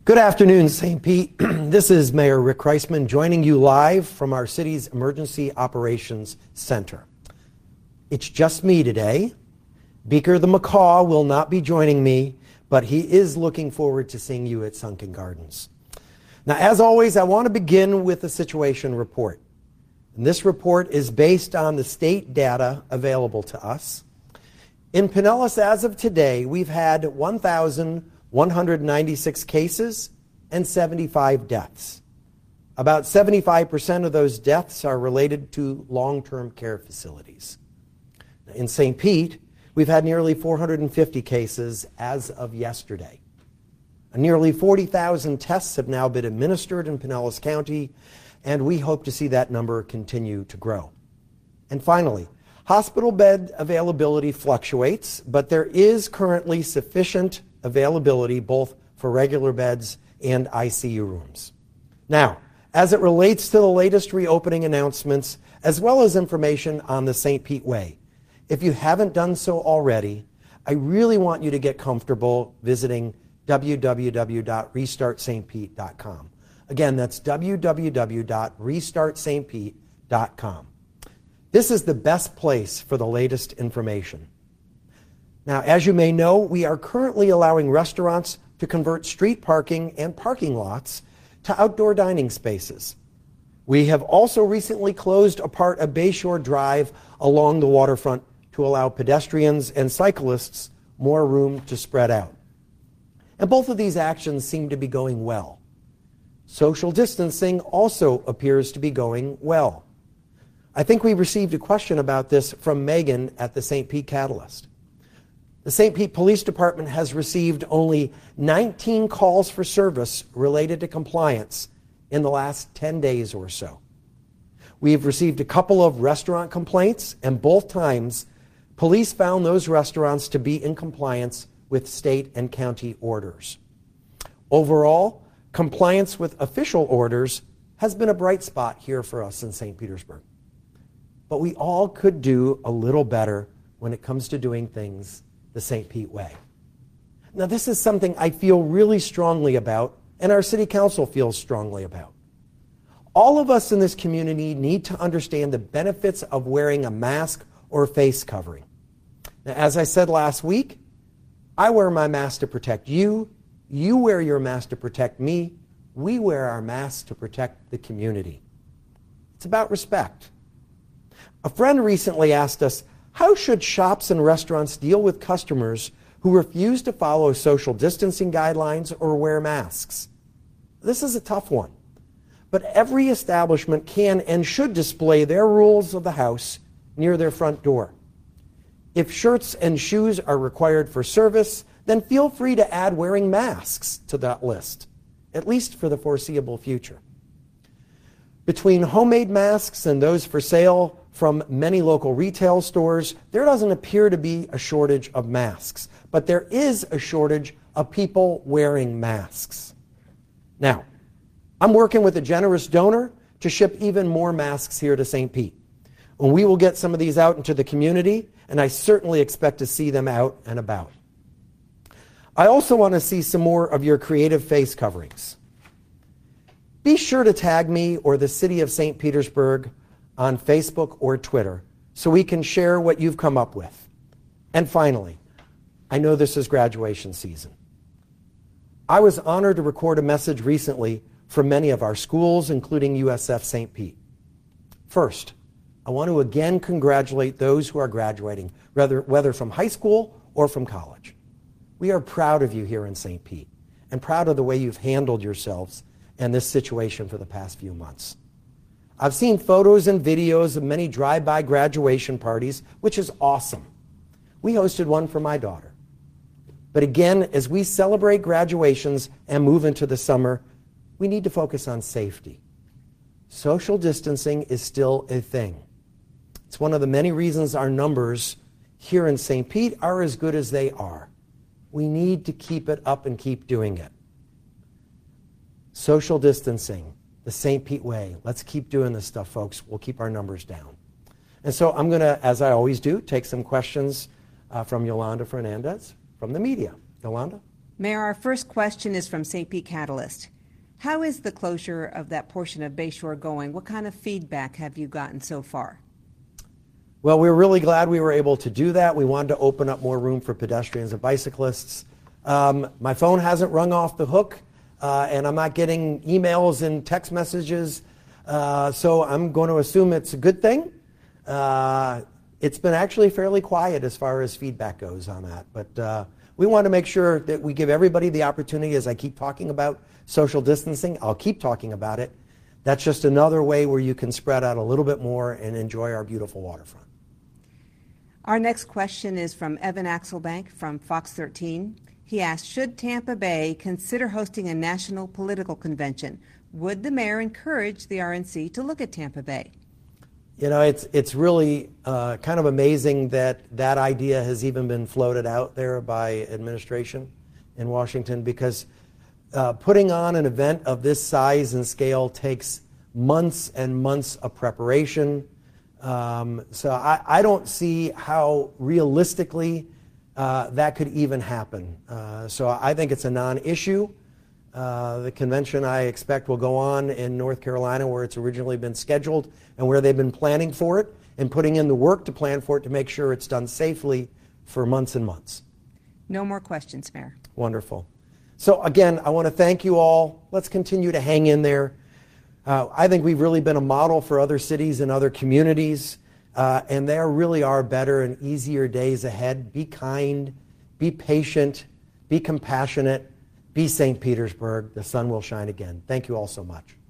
Good afternoon, St. Pete. This is Mayor Rick Kreisman joining you live from our city's Emergency Operations Center. It's just me today. Beaker the Macaw will not be joining me, but he is looking forward to seeing you at Sunken Gardens. Now, as always, I want to begin with a situation report. And this report is based on the state data available to us. In Pinellas, as of today, we've had 1,196 cases and 75 deaths. About 75% of those deaths are related to long-term care facilities. In St. Pete, we've had nearly 450 cases as of yesterday. Nearly 40,000 tests have now been administered in Pinellas County, and we hope to see that number continue to grow. And finally, hospital bed availability fluctuates, but there is currently sufficient availability both for regular beds and ICU rooms. Now, as it relates to the latest reopening announcements, as well as information on the St. Pete Way, if you haven't done so already, I really want you to get comfortable visiting www.restartstpete.com. Again, that's www.restartstpete.com. This is the best place for the latest information. Now, as you may know, we are currently allowing restaurants to convert street parking and parking lots to outdoor dining spaces. We have also recently closed a part of Bayshore Drive along the waterfront to allow pedestrians and cyclists more room to spread out. And both of these actions seem to be going well. Social distancing also appears to be going well. I think we received a question about this from Megan at the St. Pete Catalyst. The St. Pete Police Department has received only 19 calls for service related to compliance in the last 10 days or so. We've received a couple of restaurant complaints, and both times, police found those restaurants to be in compliance with state and county orders. Overall, compliance with official orders has been a bright spot here for us in St. Petersburg. But we all could do a little better when it comes to doing things the St. Pete way. Now, this is something I feel really strongly about, and our city council feels strongly about. All of us in this community need to understand the benefits of wearing a mask or face covering. Now, as I said last week, I wear my mask to protect you. You wear your mask to protect me. We wear our masks to protect the community. It's about respect. A friend recently asked us, how should shops and restaurants deal with customers who refuse to follow social distancing guidelines or wear masks? This is a tough one, but every establishment can and should display their rules of the house near their front door. If shirts and shoes are required for service, then feel free to add wearing masks to that list, at least for the foreseeable future. Between homemade masks and those for sale from many local retail stores, there doesn't appear to be a shortage of masks, but there is a shortage of people wearing masks. Now, I'm working with a generous donor to ship even more masks here to St. Pete. And we will get some of these out into the community, and I certainly expect to see them out and about. I also want to see some more of your creative face coverings. Be sure to tag me or the City of St. Petersburg on Facebook or Twitter so we can share what you've come up with. And finally, I know this is graduation season. I was honored to record a message recently from many of our schools, including USF St. Pete. First, I want to again congratulate those who are graduating, whether from high school or from college. We are proud of you here in St. Pete and proud of the way you've handled yourselves and this situation for the past few months. I've seen photos and videos of many drive-by graduation parties, which is awesome. We hosted one for my daughter. But again, as we celebrate graduations and move into the summer, we need to focus on safety. Social distancing is still a thing. It's one of the many reasons our numbers here in St. Pete are as good as they are. We need to keep it up and keep doing it. Social distancing, the St. Pete way. Let's keep doing this stuff, folks. We'll keep our numbers down. And so I'm going to, as I always do, take some questions from Yolanda Fernandez from the media. Yolanda? Mayor, our first question is from St. Pete Catalyst. How is the closure of that portion of Bayshore going? What kind of feedback have you gotten so far? Well, we're really glad we were able to do that. We wanted to open up more room for pedestrians and bicyclists. My phone hasn't rung off the hook, and I'm not getting emails and text messages, so I'm going to assume it's a good thing. It's been actually fairly quiet as far as feedback goes on that, but we want to make sure that we give everybody the opportunity. As I keep talking about social distancing, I'll keep talking about it. That's just another way where you can spread out a little bit more and enjoy our beautiful waterfront. Our next question is from Evan Axelbank from Fox 13. He asked, should Tampa Bay consider hosting a national political convention? Would the mayor encourage the RNC to look at Tampa Bay? You know, it's really kind of amazing that that idea has even been floated out there by administration in Washington, because putting on an event of this size and scale takes months and months of preparation. So I don't see how realistically that could even happen. So I think it's a non-issue. The convention, I expect, will go on in North Carolina, where it's originally been scheduled and where they've been planning for it and putting in the work to plan for it to make sure it's done safely for months and months. No more questions, Mayor. Wonderful. So again, I want to thank you all. Let's continue to hang in there. I think we've really been a model for other cities and other communities, and there really are better and easier days ahead. Be kind, be patient, be compassionate, be St. Petersburg. The sun will shine again. Thank you all so much.